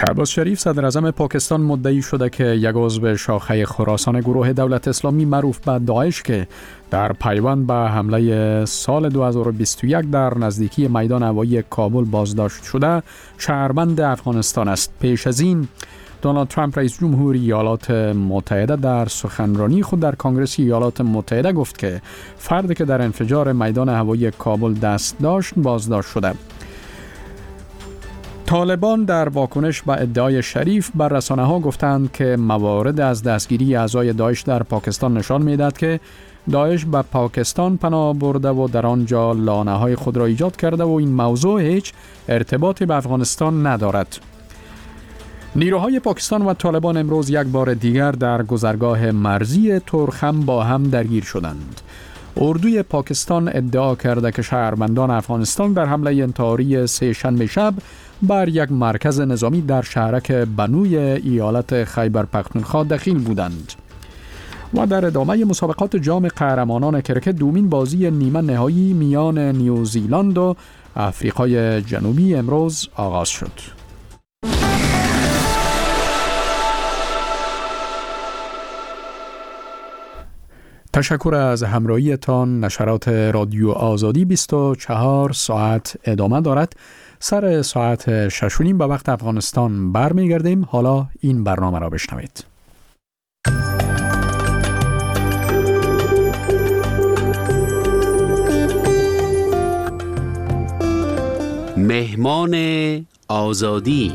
شهباز شریف صدر اعظم پاکستان مدعی شده که یک عضو شاخه خراسان گروه دولت اسلامی معروف به داعش که در پیوند به حمله سال 2021 در نزدیکی میدان هوایی کابل بازداشت شده شهروند افغانستان است. پیش از این دونالد ترامپ رئیس جمهور ایالات متحده در سخنرانی خود در کنگره ایالات متحده گفت که فردی که در انفجار میدان هوایی کابل دست داشت بازداشت شده. طالبان در واکنش به ادعای شریف بر رسانه‌ها گفتند که موارد از دستگیری اعضای داعش در پاکستان نشان می‌دهد که داعش به پاکستان پناه برده و در آنجا لانه‌های خود را ایجاد کرده و این موضوع هیچ ارتباطی به افغانستان ندارد. نیروهای پاکستان و طالبان امروز یک بار دیگر در گذرگاه مرزی تورخم با هم درگیر شدند. اردوی پاکستان ادعا کرده که شهروندان افغانستان در حمله انتحاری سه‌شنبه شب بر یک مرکز نظامی در شهرک بنوی ایالت خیبر پختونخوا دخیل بودند. و در ادامه مسابقات جام قهرمانان کرکت دومین بازی نیمه نهایی میان نیوزیلند و آفریقای جنوبی امروز آغاز شد. تشکر از همراهیتان. نشرات رادیو آزادی 24 ساعت ادامه دارد. سر ساعت 6:30 به وقت افغانستان برمیگردیم. حالا این برنامه را بشنوید. مهمان آزادی.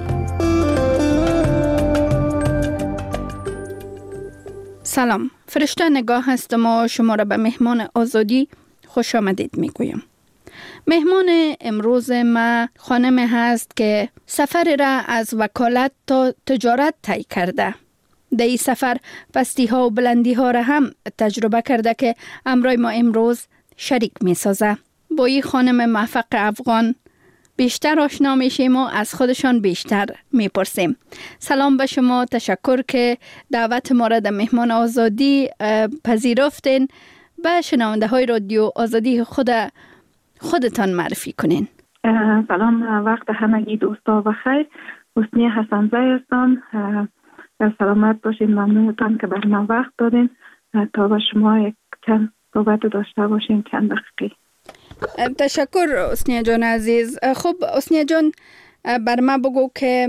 سلام، فرشته نگاه هستم و شما را به مهمان آزادی خوش آمدید میگویم. مهمان امروز ما خانم هست که سفر را از وکالت تا تجارت طی کرده. در این سفر پستی ها و بلندی ها را هم تجربه کرده که امروز ما امروز شریک می سازه. با این خانم موفق افغان بیشتر آشنا میشیم و از خودشان بیشتر میپرسیم. سلام به شما، تشکر که دعوت ما را در مهمان آزادی پذیرفتین. به شنونده های رادیو آزادی خودتان معرفی کنین. سلام، وقت همگی دوستا بخیر. حسنی حسن‌زی هستم. سلامت باشین. ممنونتان که بر من وقت دادین تا با شما یک چند صحبت داشته باشیم چند دقیقه. تشکر حسنی جان عزیز. خب حسنی جان، بر ما بگو که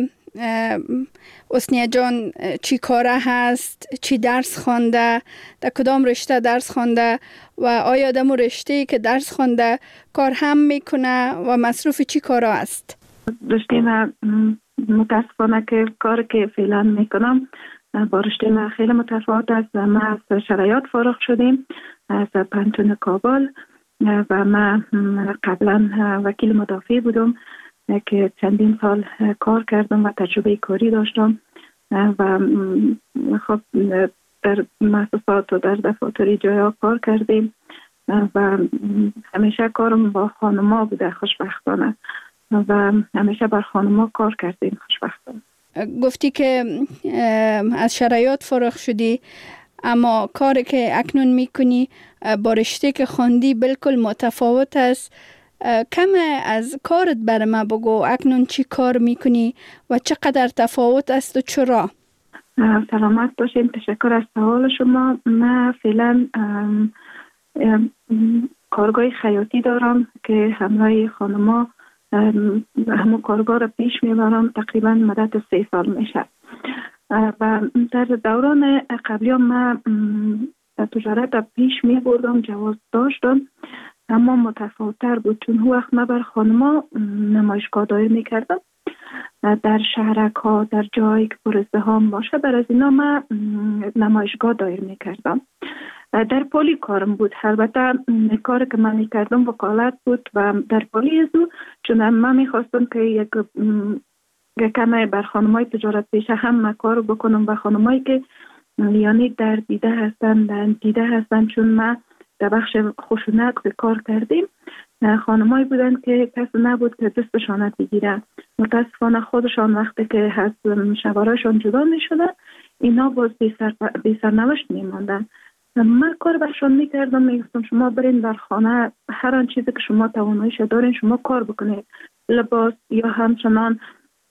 حسنی جان چی کاره هست، چی درس خوانده، در کدام رشته درس خوانده و آیا در رشته که درس خوانده کار هم میکنه و مصروف چی کارا است؟ رشته من متاسفانه که کار که فعلا میکنم با رشته من خیلی متفاوت است. من از شرایط فارغ شدیم از پانتون کابل و من قبلا وکیل مدافع بودم که چندین سال کار کردم و تجربه کاری داشتم و خب در مؤسسات و در دفاتر جایا کار کردیم و همیشه کارم با خانما بوده خوشبختانه و همیشه بر خانما کار کردیم خوشبختانه. گفتی که از شرایط فارغ شدی، اما کاری که اکنون میکنی با رشته که خواندی بالکل متفاوت است. کم از کارت بر ما بگو، اکنون چی کار میکنی و چقدر تفاوت است و چرا؟ سلامت باشین. تشکر از سوال شما. من فعلا کارگاه خیاطی دارم که همراه خانما همون کارگاه را پیش میبرم. تقریبا مدت 3 سال میشه و در دوران قبلی من تجارت پیش می بردم، جواز داشتم، اما متفاوت‌تر بود چون هر وقت من بر خانما نمایشگاه دایر می کردم در شهرک ها، در جایی که پر ازدحام باشه. بر از اینا من نمایشگاه دایر می کردم. در پلی کارم بود. البته کاری که من می کردم وکالت بود و در پلی ازو چون من می خواستم که یک کمی بر خانمای تجارت پیشه هم کار بکنم و خانمایی که یعنی در دیده هستن چون ما در بخش خشونت کار کردیم. خانمایی بودن که کسی نبود که دستشان بگیره. متاسفانه خودشان وقتی که از شوهرشان جدا می شدن اینا باز بی سرنوشت می ماندن. من کار برشان می کردم، می گفتم شما برین در خانه هر آن چیزی که شما تواناییش دارین شما کار بکنید، لباس یا همچنان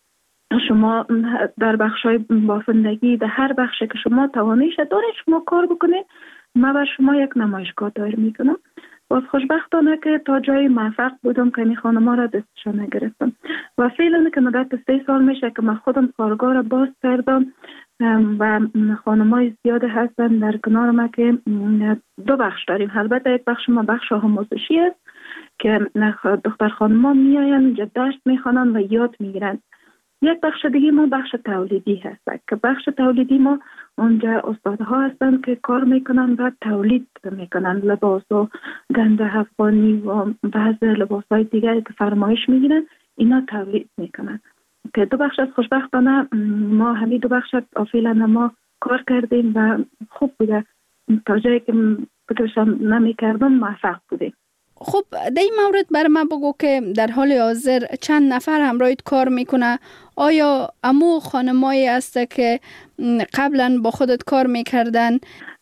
شما در بخشای بافندگی در هر بخشی که شما تواناییش دارید شما کار بکنید. ما بر شما یک نمایشگاه دایر میکنم. باز خوشبختانه که تا جای موفق بودم که این خانم‌ها را دستشان نگرفتم و فعلا که مدت 3 سال میشه که من خودم کارگاه را باز کردم و خانم‌های زیاد هستن در کنار ما که 2 بخش داریم. البته یک بخش ما بخش آموزشی است که دختر خانم‌ها میاین اینجا درس میخوانن و یاد میگیرن. یک بخش دیگه ما بخش تولیدی هست که بخش تولیدی ما اونجا استادها هستن که کار میکنن و تولید میکنن لباس و گنج افغانی و بعض لباسهای دیگری که فرمایش میگیرن اینا تولید میکنن که 2 بخش از خوشبختانه ما همین 2 بخش فعلا ما کار کردیم و خوب بوده. تا جایی که فکرشم نمیکردم موفق بودیم. خب در این مورد بر من بگو که در حال حاضر چند نفر همراهت کار میکنه؟ آیا امو خانمایی هسته که قبلا با خودت کار میکردن؟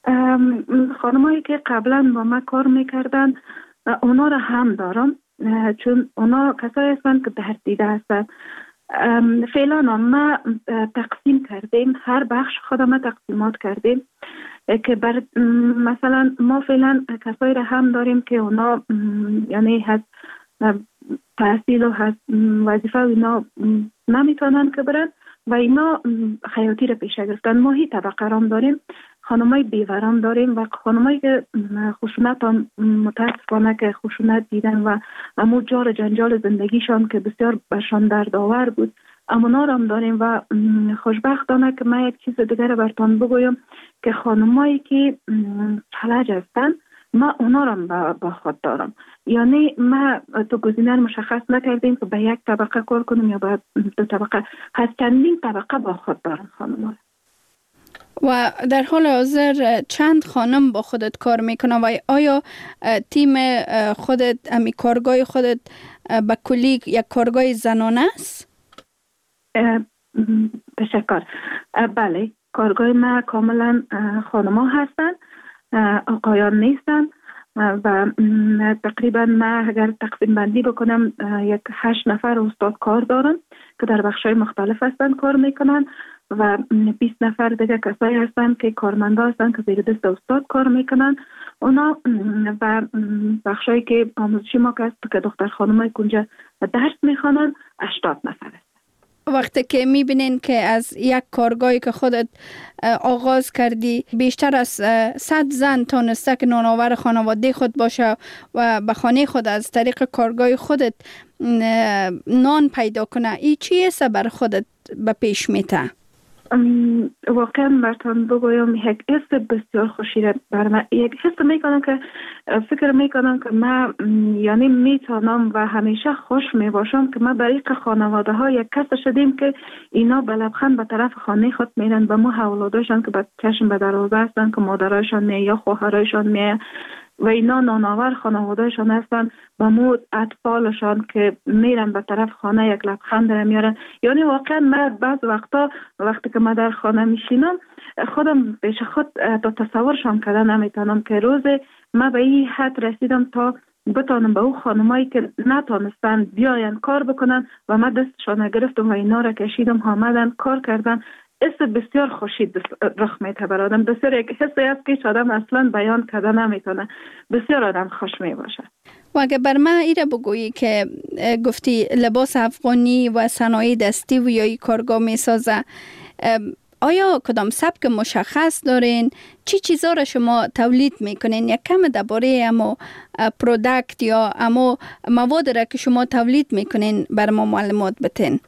خانمایی که قبلا با من کار میکردن اونا را هم دارم، چون اونا کسایی هستن که در دیده هستن. فعلا ما تقسیم کردیم، هر بخش خودم تقسیمات کردیم که مثلا ما فعلا کسایی را هم داریم که اونا یعنی هست تحصیل و هست وظیفه و اینا نمیتونن که برن و اینا خیاطی را پیشه گرفتن. ما هی طبقه رام داریم، خانمای بیورام داریم و خانمایی که خشونت هم متاسفانه که خشونت دیدن و امو جار جنجال زندگیشان که بسیار برشان دردآور بود امونا هم داریم. و خوشبختانه که من یک چیز دیگر براتون بگویم که خانمایی که فلج هستن ما اونا رو با خود دارم. یعنی ما تو گزینه مشخص نکردیم که به یک طبقه کار کنیم یا به 2 طبقه، هست چندین طبقه با خود دارم خانم. و در حال حاضر چند خانم با خودت کار میکنه و آیا تیم خودت امی کارگاه خودت به کلی یک کارگاه زنانه است؟ تشکر. بله، کارگاه ما کاملا خانما هستن، آقایان نیستن و تقریبا ما اگر تقسیم بندی بکنم یک 8 نفر استاد کار دارم که در بخش‌های مختلف هستن کار میکنن و 20 نفر دیگه کسایی هستن که کارمندا هستن که زیر دست استاد کار میکنن اونا و بخشایی که آموزشی ما که دختر خانمای کنجا درس میخوانن 80 نفر هست. وقتی که میبینین که از یک کارگاهی که خودت آغاز کردی بیشتر از 100 زن تانسته که نانآور خانواده خود باشه و به خانه خود از طریق کارگاه خودت نان پیدا کنه، این چیه بر خودت به پیش میته؟ واقعا براتون بگویم یک حس بسیار خوشی بر من، یک حس میکنم که فکر میکنم که من یعنی میتونم و همیشه خوش میباشم که ما برای خانواده ها یک کس شدیم که اینا به لبخند به طرف خانه خود میرن، به ما اولاداشان که به چشم به دروازه هستن که مادرایشان می یا خواهرایشان می و اینا نانآور خانوادهشان هستن با مود اطفالشان که میرن به طرف خانه یک لبخند میارن. یعنی واقعا من بعض وقتی که من در خانه میشینم خودم پیش خود تا تصورشان کردن نمیتونم که روز من به این حد رسیدم تا بتونم به او خانمایی که نتونستن بیاین کار بکنن و من دستشان گرفتم و اینا را کشیدم آمدن کار کردن. حس بسیار خوشی رخ میده بر آدم، بسیار یک حسی است که آدم اصلا بیان کرده نمیتونه، بسیار آدم خوش می باشه. و اگه بر من ایره بگویی که گفتی لباس افغانی و صنایع دستی و یا کارگاه می سازه، آیا کدام سبک مشخص دارین؟ چی چیزا را شما تولید میکنین؟ یک کم درباره امو پروداکت یا امو مواد را که شما تولید میکنین بر ما معلومات بتین.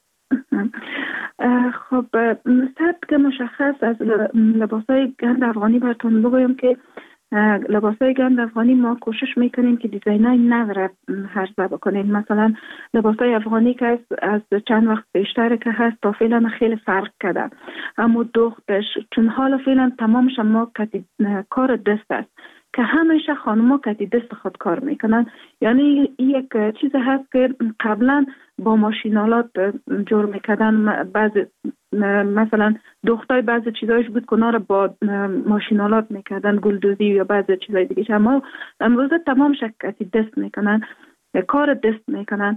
خب سبک مشخص از لباسای گند افغانی براتون بگویم که لباسای گند افغانی ما کوشش میکنیم که دیزاینای نو را عرضه بکنیم. مثلا لباسای افغانی که از چند وقت بیشتر که هست تا فعلا خیلی فرق کرده، اما دختش چون حالا فعلا تمامش ما کار دست است که همیشه خانم‌ها کتی دست خود کار میکنن. یعنی یک چیز هست که قبلا با ماشینالات جور میکردن، بعضی مثلا دختای بعضی چیزایش بود که اونا رو با ماشینالات میکردن، گلدوزی یا بعضی چیزای دیگه. اما امروزه تمام شکتی دست میکنن، کار دست میکنن.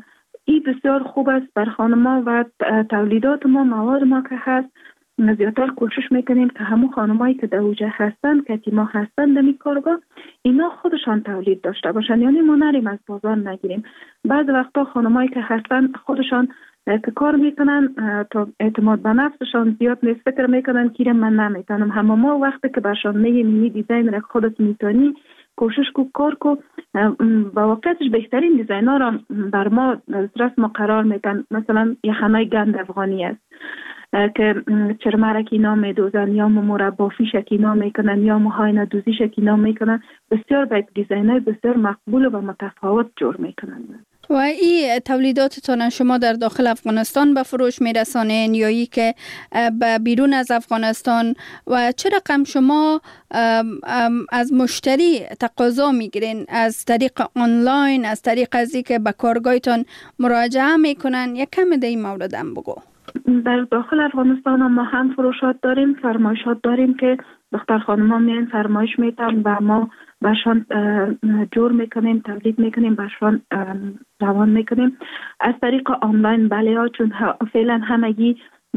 این بسیار خوب است بر خانم‌ها و تولیدات ما، مواد ما که هست، زیادتر کوشش میکنیم که همون خانمایی که در اوجه هستن، که تیما هستن در این کارگاه، اینا خودشان تولید داشته باشن، یعنی ما نریم از بازار نگیریم. بعض وقتا خانمایی که هستن خودشان که کار میکنن تا اعتماد به نفسشان زیاد نیست، فکر میکنن که من نمیتونم. همه ما وقتی که برشان میگیم این دیزاین را خودت میتونی، کوشش کو، کار کو، با واقعیتش بهترین دیزاین‌ها را بر ما دسترس ما قرار میدن. مثلا یخنای گند افغانی است که چرمرک اینا میدوزن، یا مربا فیشک اینا میکنن، یا موهای ندوزیشک اینا میکنن. بسیار باید دیزاین‌های بسیار مقبول و متفاوت جور میکنن. و این تولیداتتان شما در داخل افغانستان به فروش میرسانین یا ای که به بیرون از افغانستان، و چه رقم شما از مشتری تقاضا میگیرین؟ از طریق آنلاین، از طریق از که به کارگاهتان مراجعه میکنن؟ یک کم در این مورد هم بگو. در داخل افغانستان ما هم فروشات داریم، فرمایشات داریم که دختر خانم‌ها میان فرمایش میتن و ما برشان جور میکنیم، تولید میکنیم، برشان روان میکنیم. از طریق آنلاین بله ها، چون فعلا همگی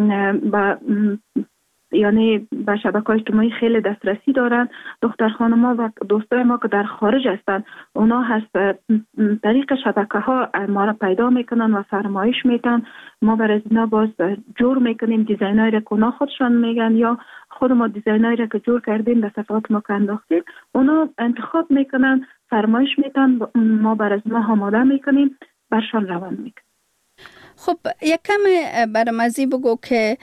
یعنی به شبکه‌های اجتماعی خیلی دسترسی دارن. دختر خانم‌ها و دوستای ما که در خارج هستن، اونا هست طریق شبکه‌ها ما را پیدا میکنن و فرمایش میتن. ما برای اینا باز جور میکنیم دیزاینایی را که اونا خودشان میگن، یا خود ما دیزاینایی را که جور کردیم در صفحات ما که انداختیم، اونا انتخاب میکنن، فرمایش میتن، ما برای اینا آماده میکنیم، برشان روان میکنیم. خب یک کم برام ازی بگو که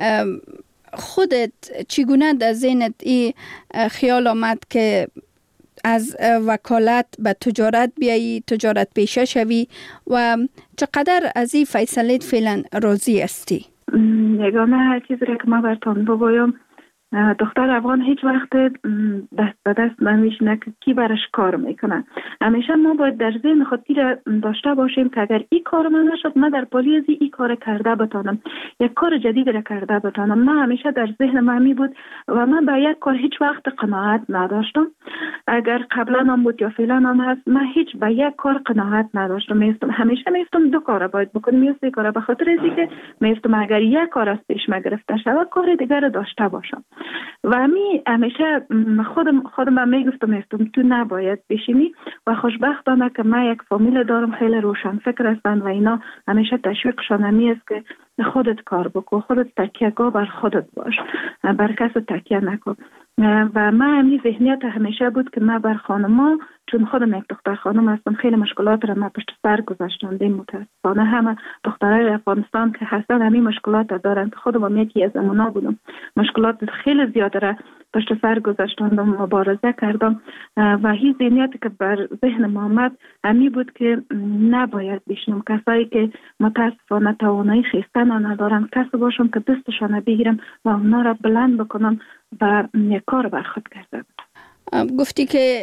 خودت چگونه در ذهنت این خیال آمد که از وکالت به تجارت بیایی، تجارت پیشه شوی، و چقدر از این فیصله فعلا راضی هستی؟ یگانه چیزی که ما براتون بگویم، دختر افغان هیچ وقت دست به دست نمیشینه که کی برش کار میکنه. همیشه ما باید در ذهن خود داشته باشیم که اگر این کار من نشد، من در پالی از این کار کرده بتانم، یک کار جدید را کرده بتانم. من همیشه در ذهن من می بود و من به یک کار هیچ وقت قناعت نداشتم. اگر قبلا هم بود یا فعلا هم هست، من هیچ به یک کار قناعت نداشتم. همیشه میستم دو کار باید بکنم یا سه کار، به خاطر اینکه میستم اگر یک کار از پیش ما گرفته شود، کار دیگر داشته باشم. و همیشه خودم میگفتم تو نباید بشینی. و خوشبختانه که من یک فامیل دارم خیلی روشن فکر هستن و اینا همیشه تشویقشان همی است که خودت کار بکن، خودت تکیه‌گاه بر خودت باش، بر کس تکیه نکن. و من همین ذهنیت همیشه بود که من بر خانما، چون خودم یک دختر خانم هستم، خیلی مشکلات را من پشت سر گذاشتم. متاسفانه همه دخترای افغانستان که هستن همین مشکلات دارن. خودم یکی از اونا بودم، مشکلات خیلی زیاده را پشت سر گذاشتم، مبارزه کردم. و هیچ ذهنیتی که بر ذهن ما آمد همین بود که نباید بشنم کسایی که متاسفانه توانایی خیستن ندارن، کسی باشم که دستشان بگیرم و اونا را بلند بکنم و یک کار بر خود کرده. گفتی که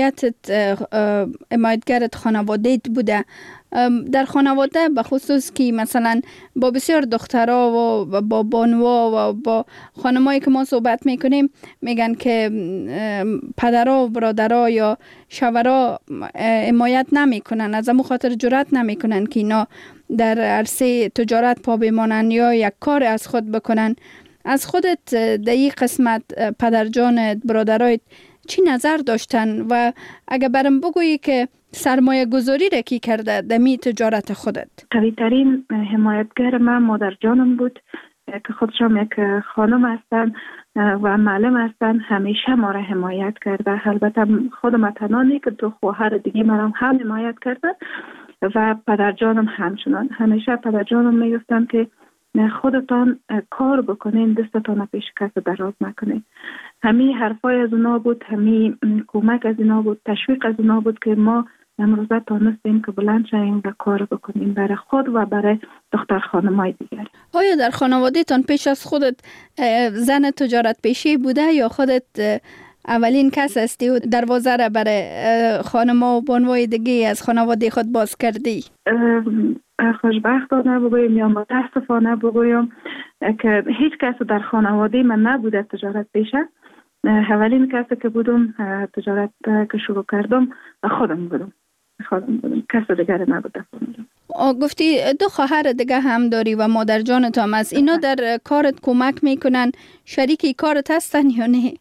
حمایتگرت خانواده‌ت بوده. در خانواده به خصوص که مثلا با بسیار دخترها و با بانوا و با خانمایی که ما صحبت میکنیم میگن که پدرها و برادرها یا شوهرها حمایت نمیکنن، از همون خاطر جرأت نمیکنن که اینا در عرصه تجارت پا بمانن یا یک کار از خود بکنن. از خودت در این قسمت پدرجانت، برادرایت چی نظر داشتن؟ و اگه برام بگویی که سرمایه گذاری را کی کرده دمی تجارت خودت؟ قوی ترین حمایتگر من مادر جانم بود که خودشم یک خانم هستن و معلم هستن. همیشه ما را حمایت کرده. البته خودم تنانی که دو خواهر دیگه مرا هم حمایت کردن و پدر جانم همچنان. همیشه پدر جانم میگفتن که خودتان کار بکنین، دستتان پیش کس دراز نکنین. همین حرفای از اونا بود، همین کمک از اونا بود، تشویق از اونا بود که ما امروزه تانستیم که بلند شویم و کار بکنیم برای خود و برای دختر خانمای دیگر. آیا در خانواده تان پیش از خودت زن تجارت پیشی بوده یا خودت اولین کس هستی و دروازه را برای خانما و بانوای دیگه از خانواده خود باز کردی؟ خوشبختانه بگویم یا متاسفانه بگویم که هیچ کس در خانواده من نبوده تجارت پیشه. اولین کسی که بودم تجارت که شروع کردم خودم بودم. کس دیگر نبوده. گفتی 2 خواهر دیگه هم داری و مادر جانت هم است. اینا در کارت کمک میکنن؟ شریک کارت هستن یا نه؟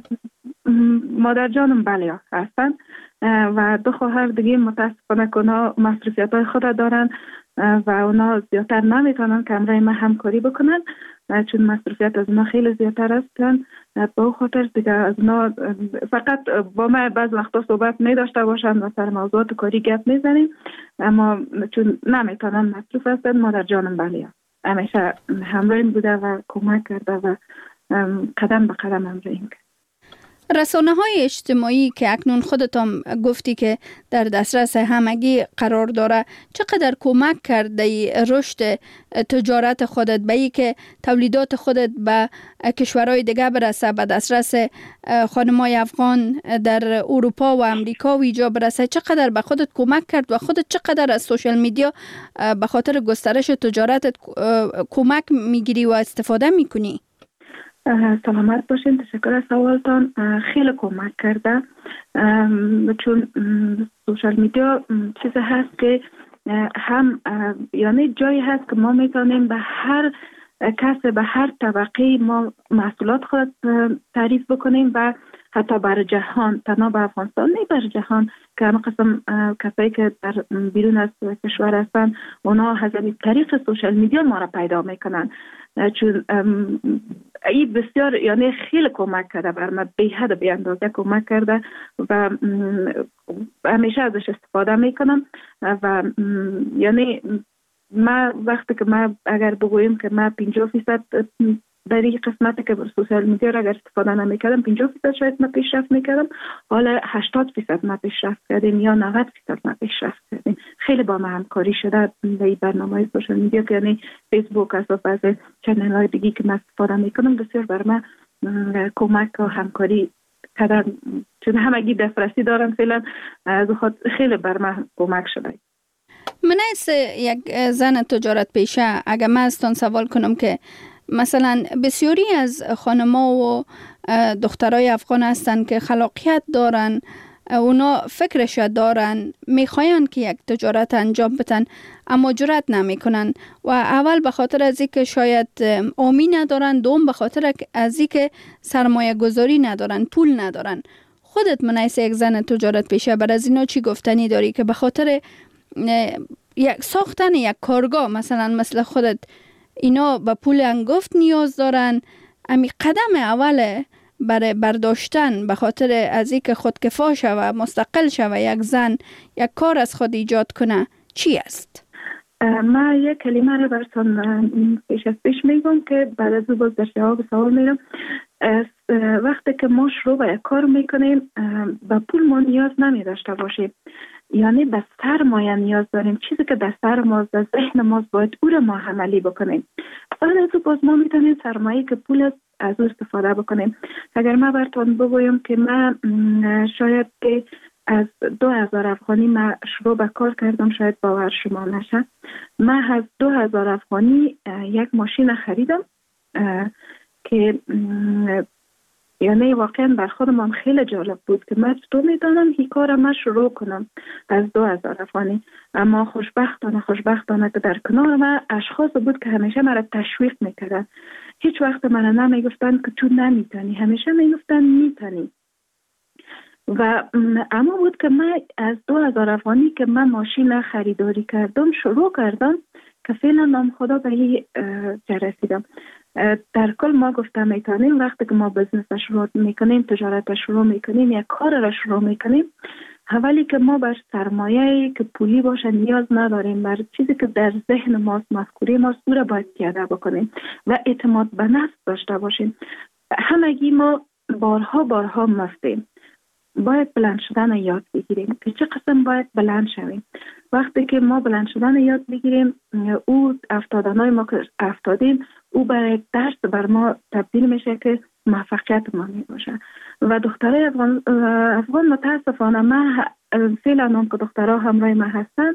مادر جانم بله هستن و 2 خواهر دیگه متاسفانه که اونا مصروفیت های خود دارن و اونا زیادتر نمیتونن که همراه ما همکاری بکنن چون مصروفیت از اونا خیلی زیادتر هستن. با خاطر دیگه از اونا فقط با ما بعض وقتا صحبت می داشته باشن و سر موضوعات کاری گپ میزنیم، اما چون نمیتونن مصروف هستن مادر جانم بله همیشه همراهیم بوده و کمک کرده و قدم به قدم همراهیم کرد. رسانه های اجتماعی که اکنون خودت هم گفتی که در دسترس همگی قرار داره، چقدر کمک کرده رشد تجارت خودت به ای که تولیدات خودت به کشورهای دیگه برسه، به دسترس خانمای افغان در اروپا و امریکا و اینجا برسه؟ چقدر به خودت کمک کرد و خودت چقدر از سوشال میدیا به خاطر گسترش تجارتت کمک میگیری و استفاده میکنی؟ سلامت باشین، تشکر از سوالتان. خیلی کمک کرده چون سوشال میدیا چیزی هست که هم یعنی جایی هست که ما میتونیم به هر کس به هر طبقه ما محصولات خود تعریف بکنیم و حتی بر جهان، تنها به افغانستان نه بر جهان که همه قسم کسایی که در بیرون از کشور هستن اونا از طریق سوشال میدیا ما را پیدا میکنن چون این بسیار یعنی خیلی کمک کرده بر من، به حد به اندازه کمک کرده و همیشه ازش استفاده میکنم و یعنی ما وقتی که ما اگر بگوییم که ما 50% در این قسمتی که سوشال میدیا را اگر استفاده نمیکردم 50% شاید ما پیشرفت میکردم، حالا 80% ما پیشرفت کردیم یا 90% ما پیشرفت کردیم. خیلی با ما همکاری شده در این برنامه سوشال میدیا که یعنی فیسبوک از چنل های دیگی که من استفاده میکنم بسیار بر من کمک و همکاری کردن چون همگی دسترسی دارن فعلا از خود خیلی بر من کمک شده. من از یک زن تجارت پیشه اگر من ازتان سوال کنم که مثلا بسیاری از خانما و دخترای افغان هستن که خلاقیت دارن، اونا فکرش دارن، میخواین که یک تجارت انجام بدن اما جرأت نمیکنن و اول به خاطر از اینکه شاید آمی ندارن، دوم به خاطر از اینکه سرمایه گذاری ندارن، پول ندارن. خودت منیس یک زن تجارت پیشه بر از اینا چی گفتنی داری که به خاطر یک ساختن یک کارگاه مثل خودت اینا به پول انگفت نیاز دارن؟ امی قدم اول برای برداشتن به خاطر از اینکه خودکفا شوه، مستقل شوه، یک زن یک کار از خود ایجاد کنه چی است؟ ما یک کلمه رو براتون پیش میگم که بعد از باز در جواب سوال میرم. وقتی که ما شروع به یک کار میکنیم به پول ما نیاز نمی داشته باشیم، یعنی به سرمایه نیاز داریم. چیزی که در سر ماست، در ذهن ماست، باید او رو ما عملی بکنیم. بعد از باز ما میتونیم سرمایه که پول است از او استفاده بکنیم. اگر من براتون بگویم که من شاید از 2000 افغانی من شروع به کار کردم، شاید باور شما نشه، من از 2000 افغانی یک ماشین خریدم که یعنی واقعا بر خودم خیلی جالب بود که من چطور میدانم این کار من شروع کنم از 2000 افغانی. اما خوشبختانه که در کنار من اشخاص بود که همیشه مرا تشویق میکردن. هیچ وقت من نمیگفتن که تو نمیتونی، همیشه میگفتن میتونی. و اما بود که من از 2000 افغانی که من ماشین خریداری کردم شروع کردم که فعلا نام خدا به این رسیدم. در کل ما گفتم میتونیم وقتی که ما بزنس شروع میکنیم، تجارت شروع میکنیم، یک کار را شروع میکنیم، اولی که ما بر سرمایه که پولی باشه نیاز نداریم، بر چیزی که در ذهن ماست، مفکوره ماست، او را باید پیاده بکنیم و اعتماد به نفس داشته باشیم. همگی ما بارها مفتیم، باید بلند شدن یاد بگیریم که چه قسم باید بلند شویم. وقتی که ما بلند شدن یاد بگیریم، او افتادنهای ما که افتادیم او برای درس بر ما تبدیل میشه که موفقیت ما می باشه. و دخترای افغان متاسفانه من فعلا هم که دخترها همراه ما هستن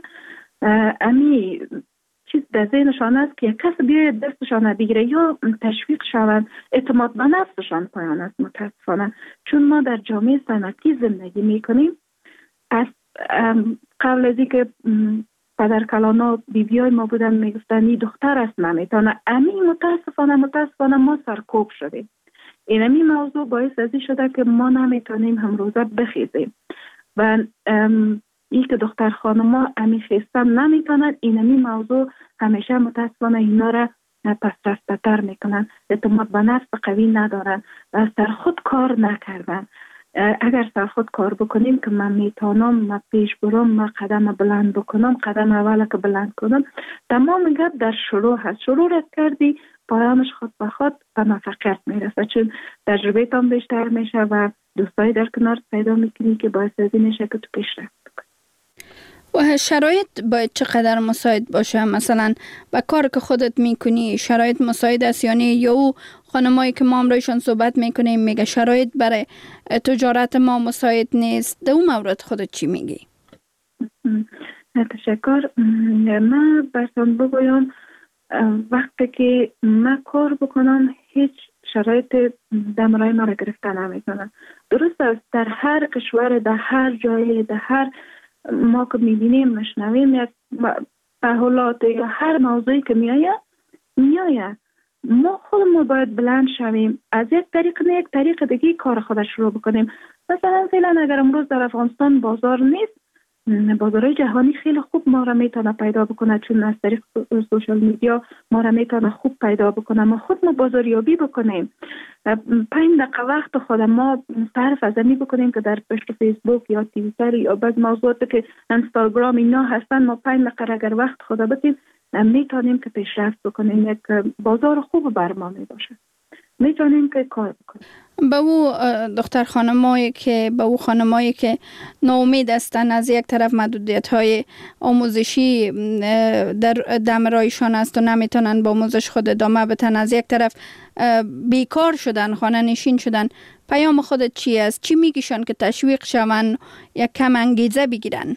امی چیز در ذهنشان است که یک کس بیاید دستشان بگیره یا تشویق شوند، اعتماد به نفسشان پایان است متاسفانه. چون ما در جامعه صنعتی زندگی میکنیم، از قبل از اینکه پدر کلانا بیبیای ما بودن میگفتن این دختر است نمیتونه. امی متاسفانه ما سرکوب شدیم. اینمی موضوع باعث ازی شده که ما نمیتونیم هم روزه بخیزیم و این که دختر خانما امی خیستن نمیتونن. اینمی موضوع همیشه متاسفانه اینا را پس رفتتر میکنن، اعتماد به نفس قوی ندارن و سر خود کار نکردن. اگر سر خود کار بکنیم که من میتونم، من پیش برم، من قدم بلند بکنم، قدم اول که بلند کنم، تمام گپ در شروع هست. شروع رد کردی پایانش خود به خود به موفقیت میرسه، چون تجربه تام بیشتر میشه و دوستایی در کنار پیدا میکنی که باعث از این میشه که تو پیشرفت بکنی. و شرایط باید چقدر مساعد باشه؟ مثلا با کار که خودت میکنی شرایط مساعد است یا نه؟ یا او خانمایی که ما امروزشان صحبت میکنیم میگه شرایط برای تجارت ما مساعد نیست. در اون مورد خودت چی میگی؟ تشکر. من براتون بگویم وقتی که من کار بکنم هیچ شرایط دمرای ما را گرفته نمیکنه. درست است در هر کشور، در هر جایی، در هر ما که میبینیم مشنویم یک تحولات یا هر موضوعی که میآید ما خودمون باید بلند شویم، از یک طریق نه یک طریق دیگه کار خود شروع بکنیم. مثلا فعلا اگر امروز در افغانستان بازار نیست، بازارهای جهانی خیلی خوب ما را میتونه پیدا بکنه، چون از طریق سوشال میدیا ما را میتونه خوب پیدا بکنه. ما خود ما بازاریابی بکنیم، 5 دقیقه وقت خود ما صرف از می بکنیم که در پشت فیسبوک یا توییتر یا بعض موضوعات که اینستاگرام اینا هستن، ما 5 دقیقه اگر وقت خود بدیم میتونیم که پیشرفت بکنیم. یک بازار خوب بر ما می باشه، میتونیم که کار بکنیم. به او دختر خانمایی که به او خانمایی که ناامید هستن، از یک طرف محدودیت‌های آموزشی در دمرایشان است و نمیتونن با آموزش خود ادامه بدن، از یک طرف بیکار شدن، خانه نشین شدن، پیام خودت چی است؟ چی میگیشن که تشویق شون یا کم انگیزه بگیرن؟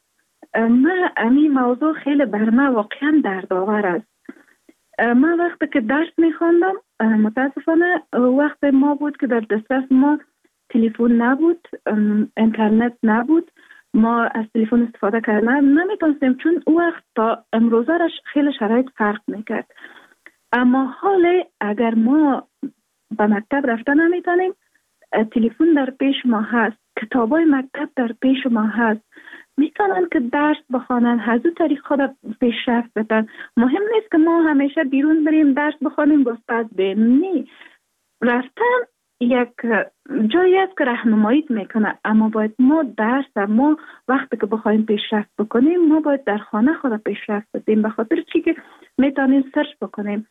من این موضوع خیلی بر من واقعا دردآور است. من وقتی که درس میخواندم متاسفانه وقت ما بود که در دسترس ما تلفن نبود، اینترنت نبود، ما از تلفن استفاده کردن نمیتونستیم، چون او وقت تا امروزه خیلی شرایط فرق میکرد. اما حال اگر ما به مکتب رفته نمیتونیم، تلفن در پیش ما هست، کتابای مکتب در پیش ما هست، میتونن که درس بخوانن، از اون طریق خود پیشرفت بدن. مهم نیست که ما همیشه بیرون بریم درس بخوانیم و استاد بیم، نه، رفتن یک جایی است که راهنماییت میکنه. اما باید ما درس ما وقتی که بخوایم پیشرفت بکنیم ما باید در خانه خود پیشرفت بدیم، به خاطر چی که میتونیم سرچ بکنیم،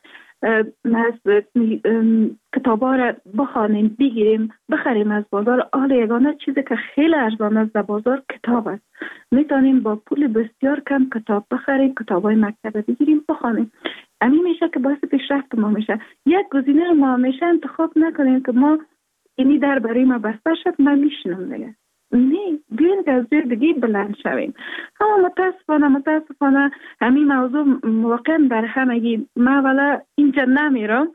از کتابا را بخوانیم، بگیریم، بخریم از بازار. حال یگانه چیزی که خیلی ارزان است در بازار کتاب است. میتونیم با پول بسیار کم کتاب بخریم، کتابای مکتب بگیریم، بخوانیم. همین میشه که باعث پیشرفت ما میشه. یک گزینه ما همیشه انتخاب نکنیم که ما اینی در برای ما بسته شد من میشنم دیگه. نه، بیاین که از جای دیگه بلند شویم. اما متاسفانه همین موضوع واقعا در همگی. من اولا اینجا نمیرم،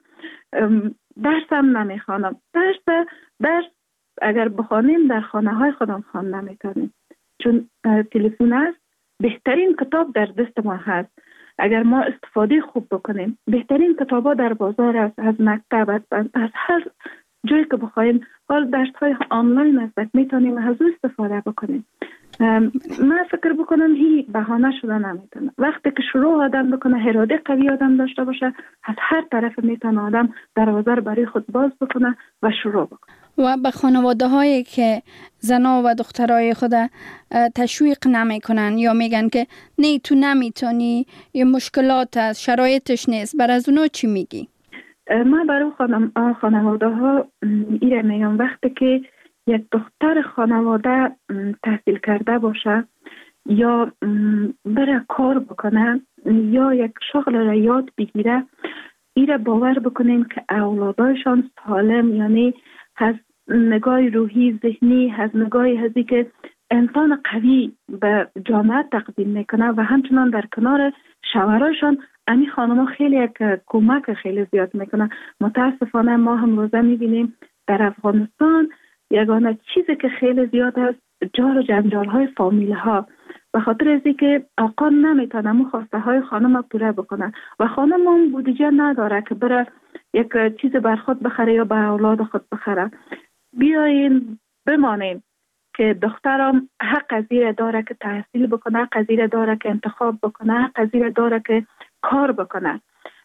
درسم نمیخوانم. درس اگر بخوانیم در خانه های خودم خوان نمیتونیم، چون تلفن است. بهترین کتاب در دست ما هست اگر ما استفاده خوب بکنیم. بهترین کتابا در بازار است، از مکتب، از هر جایی که بخوایم. حال درس‌های آنلاین است، میتونیم از او استفاده بکنیم. من فکر بکنم هی بهانه شده نمیتونه. وقتی که شروع آدم بکنه، اراده قوی آدم داشته باشه، از هر طرف میتونه آدم دروازه برای خود باز بکنه و شروع بکنه. و به خانواده هایی که زنا و دخترای خود تشویق نمی کنن یا میگن که نه تو نمیتونی، یه مشکلات هست، شرایطش نیست، بر از اونا چی میگی؟ من برای خانواده ها ایره میگم وقتی که یک دختر خانواده تحصیل کرده باشه یا بره کار بکنه یا یک شغل را یاد بگیره، ایره باور بکنین که اولادایشان سالم، یعنی از نگاه روحی ذهنی، از نگاه هزی که انسان قوی به جامعه تقدیم میکنه و همچنان در کنار شوهرایشان امی خانم خیلی یک کمک خیلی زیاد میکنه. متاسفانه ما هم روزه میبینیم در افغانستان یگانه چیزی که خیلی زیاد است جار و جنجال های فامیل ها. به خاطر از اینکه آقا نمیتونه مو خواسته های خانم پوره بکنه و خانم هم بودجه نداره که بره یک چیز بر خود بخره یا بر اولاد خود بخره. بیاین بمانیم که دخترم حق از این داره که تحصیل بکنه، حق از این داره که انتخاب بکنه، حق از این داره که کار بکنه.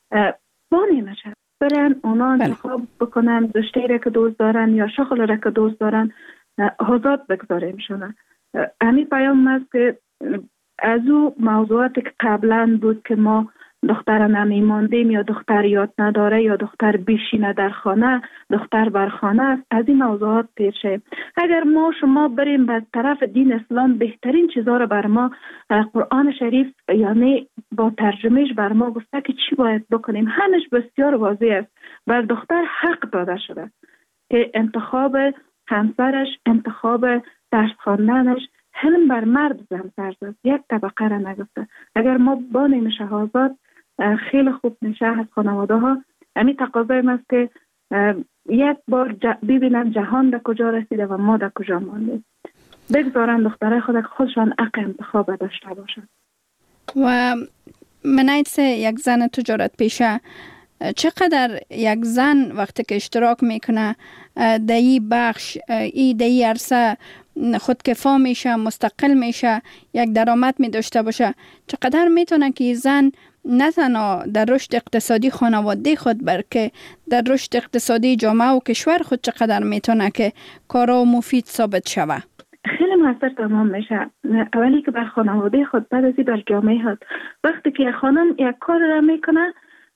بانی نشه برن اونا انتخاب بکنن رشته را که دوست دارن یا شغل را که دوست دارن، آزاد بگذاریم شونه. همین پیام است که از او موضوعاتی که قبلا بود که ما دختر نمیماندیم یا دختر یاد نداره یا دختر بیشینه در خانه، دختر بر خانه است، از این موضوعات پیر شیم. اگر ما شما بریم به طرف دین اسلام، بهترین چیزها رو بر ما قرآن شریف یعنی با ترجمهش بر ما گفته که چی باید بکنیم. همش بسیار واضح است. بر دختر حق داده شده که انتخاب همسرش، انتخاب درس خواندنش، حلم بر مرد زن فرض یک طبقه را نگفته. اگر ما بانیم شهازاد خیلی خوب میشه از خانواده ها. همین تقاضای است که یک بار ببینن جهان در کجا رسیده و ما در کجا ماندیم. بگذارن دختره خود خودشان حق انتخاب داشته باشن. و منایت یک زن تجارت پیشه چقدر یک زن وقتی که اشتراک میکنه در این بخش، در این عرصه خودکفا میشه، مستقل میشه، یک درآمد می داشته باشه، چقدر میتونه که زن نه تنها در رشد اقتصادی خانواده خود بلکه در رشد اقتصادی جامعه و کشور خود چقدر میتونه که کارا مفید ثابت شوه؟ خیلی موثر تمام میشه. اولی که بر خانواده خود، بعد ازی بر جامعه خود. وقتی که خانم یک کار را میکنه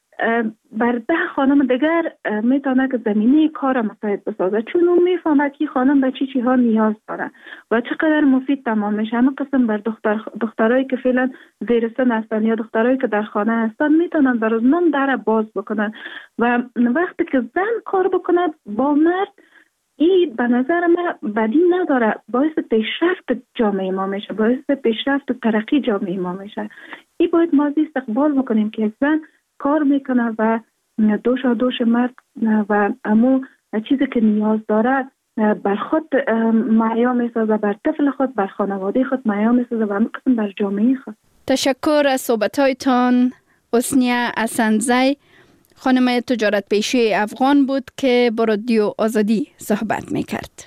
بر 10 خانم دیگر میتونه که زمینه کار مساعد بسازه، چون اون میفهمه که خانم به چی چیها نیاز داره و چقدر مفید تمام میشه. همه قسم بر دخترایی که فعلا زیر سن هستن یا دخترایی که در خانه هستن میتونن در روزنامه در باز بکنن و وقتی که زن کار بکنه با مرد، این به نظر من بدی نداره، باعث پیشرفت جامعه ما میشه، باعث پیشرفت و ترقی جامعه ما میشه. این باید ما استقبال بکنیم که زن کار میکنه و دوش مرد و امو چیزی که نیاز داره بر خود معیا میسازه، بر طفل خود، بر خانواده خود معیا میسازه و همه قسم بر جامعه خود. تشکر از صحبتایتان. حسنیه اسندزی، خانم تجارت پیشه افغان بود که با رادیو آزادی صحبت میکرد.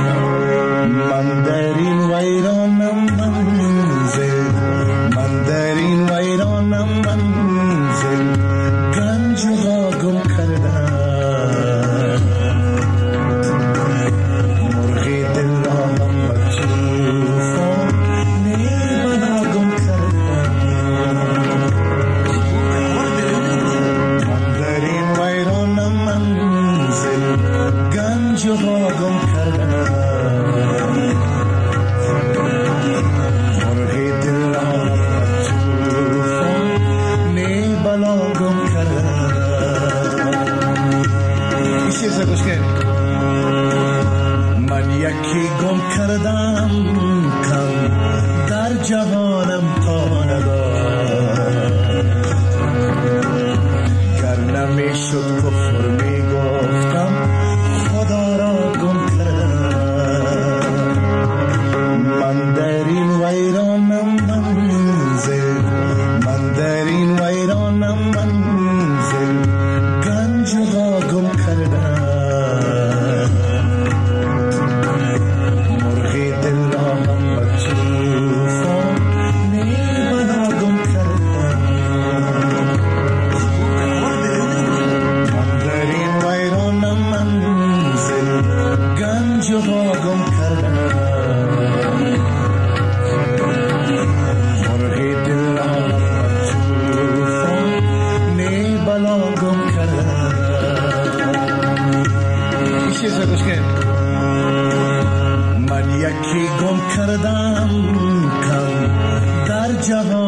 من در این ویرانم منزل، من در این ویرانم منزل، گنج را گم کردم، مرغی دل را هم بچوفان نیبنا گم کردم. من در این ویرانم منزل، گنج را گم کردم، من یکی گم کردم کم در جهانم تا ندار، گر نمیشد کفر میگفتم خدا را گم کردم. من در این ویرانم منزل، من در این ویرانم منزل، گنج را گم کردم، مرغی دل را هم بچوفان نیبنا گم کردم. من در این ویرانم منزل، گنج را گم کردم، مرغی دل را هم بچوفان نیبنا گم کردم. من یکی گم کردم کم در جهان